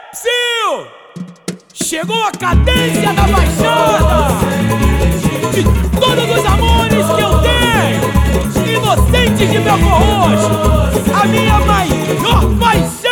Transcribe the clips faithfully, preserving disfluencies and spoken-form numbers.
Sil! Chegou a cadência da baixada de todos os amores que eu tenho, inocentes de Belfor Roxo, a minha maior paixão.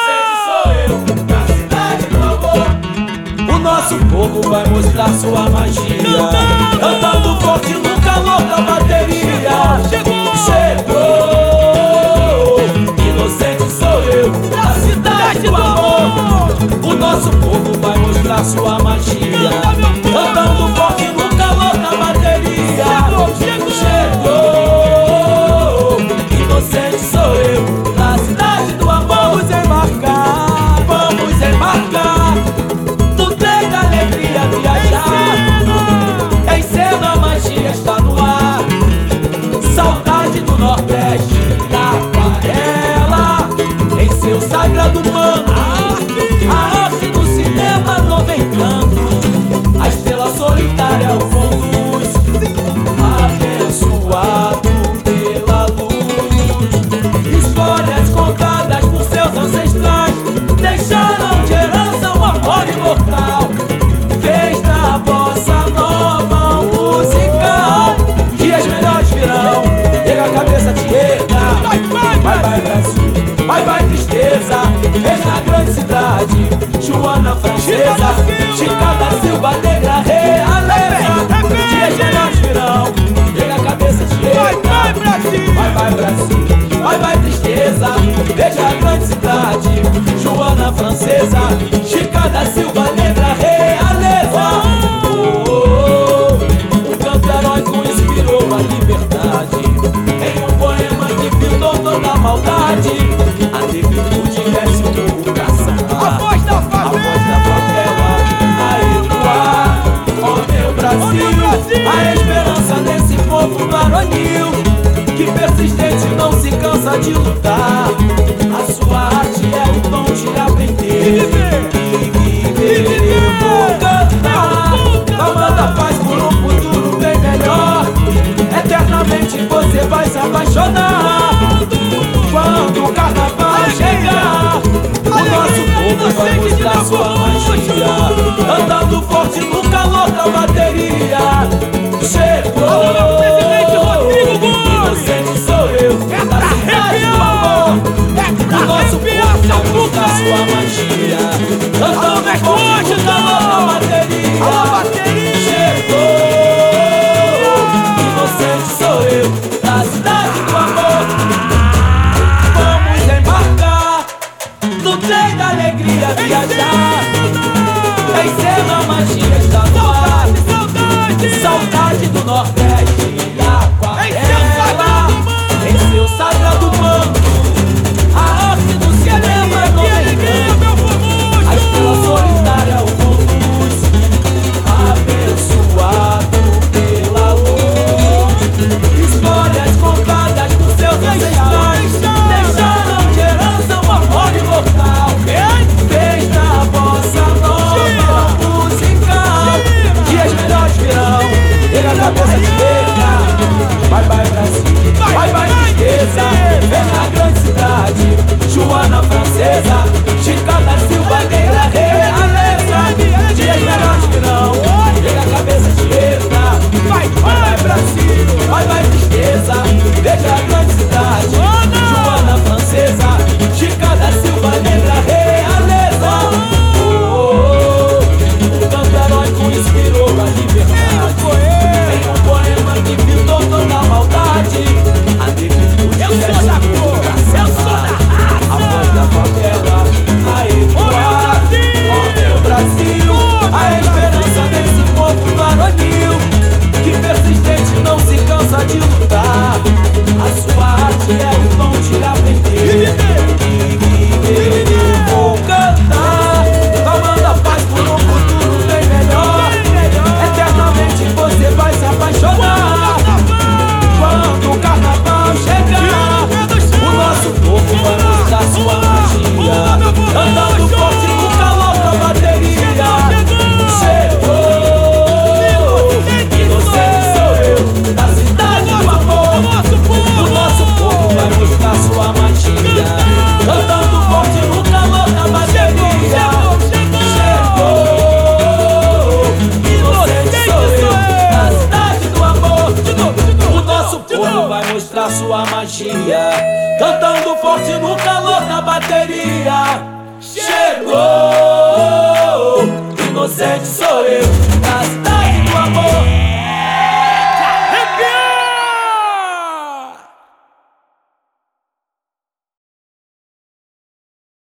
O nosso povo vai mostrar sua magia, Cantando, cantando forte no calor da bateria. Chegou, chegou, inocente sou eu, da cidade do amor. O nosso povo vai mostrar sua magia, cantando forte no calor da bateria. chegou, Chegou, inocente sou eu, da cidade do amor. Vamos embarcar, vamos embarcar no trem da alegria viajar. Em cena a magia está no ar, saudade do Nordeste da aquarela. Em seu sagrado manto, a arte do cinema não vem tanto, a estrela solitária o conduz, abençoado pela luz. Histórias contadas por seus ancestrais deixaram de herança um amor imortal. Fez da bossa nova um musical, dias melhores virão. Pega a cabeça, te erga. Vai, vai, vai, vai, Brasil. Vai, vai, tristeza. Veja a grande cidade, Joana Francesa, Chica da Silva, negra realeza. Dias melhores virão. Pega a cabeça, te erga. vai, vai, Brasil! Vai, vai, Brasil, vai, vai, tristeza. Veja a grande cidade, Joana Francesa, Chica da Silva, negra realeza. Oh, oh, oh. Um canto heróico inspirou a liberdade, em um poema que pintou toda a maldade. A negritude desce o morro caçar, A voz da a voz favela! da favela a ecoar. Oh, meu Brasil, Oh, meu Brasil! a esperança desse povo varonil, que persistente não se cansa de lutar. A sua arte é o dom de aprender e viver. Vou cantar, clamando a paz por um futuro bem melhor. Eternamente você vai se apaixonar quando o carnaval chegar. O nosso povo vai mostrar sua magia, andando forte no calor da bateria. Chegou, inocente sou eu, da cidade do amor. O nosso povo vai mostrar sua magia, andando forte no calor da bateria. Chegou, inocente sou eu, da cidade do amor. Vamos embarcar no trem da alegria viajar. Em cena a magia está no ar, saudade do Nordeste e aquarela. Em seu sagrado manto, a arte do cinema não vem tanto, a estrela solitária o conduz, abençoado pela luz. Histórias contadas por seus ancestrais deixaram de herança um amor imortal. Fez da bossa nova musical, dias melhores virão. Pega a cabeça de erga. loteria chegou. Inocente sou eu, da cidade.